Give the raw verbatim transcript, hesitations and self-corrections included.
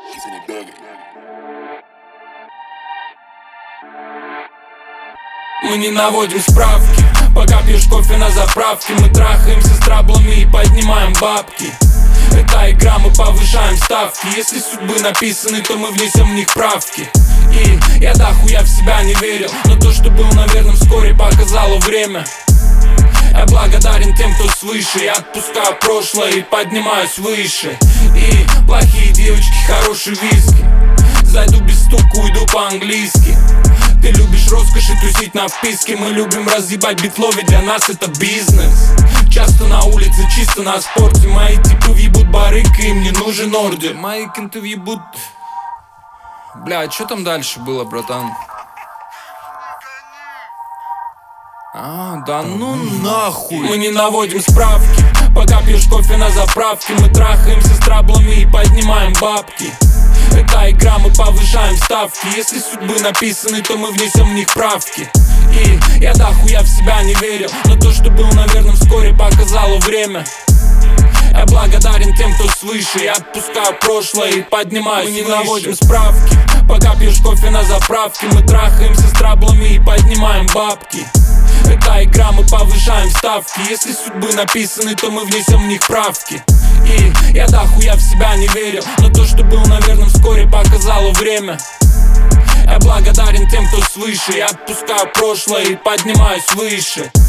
Мы не наводим справки, пока пьешь кофе на заправке. Мы трахаемся с траблами и поднимаем бабки. Это игра, мы повышаем ставки. Если судьбы написаны, то мы внесем в них правки. И я дохуя в себя не верил, но то, что был, наверное, вскоре показало время. Я благодарен тем, кто свыше. Я отпускаю прошлое и поднимаюсь выше. И плохие девочки, хороший виски. Зайду без стука, уйду по-английски. Ты любишь роскошь и тусить на вписке. Мы любим разъебать битло, ведь для нас это бизнес. Часто на улице, чисто на спорте. Мои типы въебут барык, и им не нужен ордер. Мои кенты въебут... Бля, что там дальше было, братан? А, да ну нахуй. Мы не наводим справки, пока пьешь кофе на заправке. Мы трахаемся с траблами и поднимаем бабки. Это игра, мы повышаем ставки. Если судьбы написаны, то мы внесем в них правки. И я дохуя в себя не верил, но то, что был, наверное, вскоре показало время. Я благодарен тем, кто свыше. Я отпускаю прошлое и поднимаюсь выше. Мы не наводим справки, пока пьешь кофе на заправке. Мы трахаемся с траблами и поднимаем бабки. Это игра, мы повышаем ставки. Если судьбы написаны, то мы внесем в них правки. И я дохуя в себя не верил, но то, что был, наверное, вскоре показало время. Я благодарен тем, кто свыше. Я отпускаю прошлое и поднимаюсь выше.